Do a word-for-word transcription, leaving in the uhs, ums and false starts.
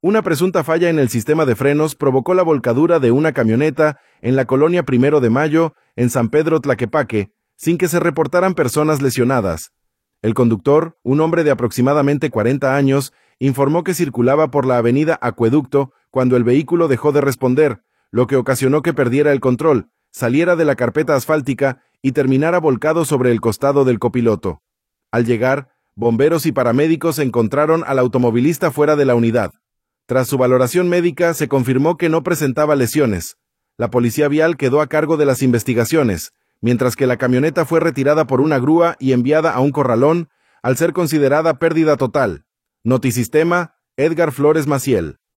Una presunta falla en el sistema de frenos provocó la volcadura de una camioneta en la colonia Primero de Mayo, en San Pedro Tlaquepaque, sin que se reportaran personas lesionadas. El conductor, un hombre de aproximadamente cuarenta años, informó que circulaba por la avenida Acueducto cuando el vehículo dejó de responder, lo que ocasionó que perdiera el control, saliera de la carpeta asfáltica y terminara volcado sobre el costado del copiloto. Al llegar, bomberos y paramédicos encontraron al automovilista fuera de la unidad. Tras su valoración médica, se confirmó que no presentaba lesiones. La policía vial quedó a cargo de las investigaciones, mientras que la camioneta fue retirada por una grúa y enviada a un corralón, al ser considerada pérdida total. Notisistema, Edgar Flores Maciel.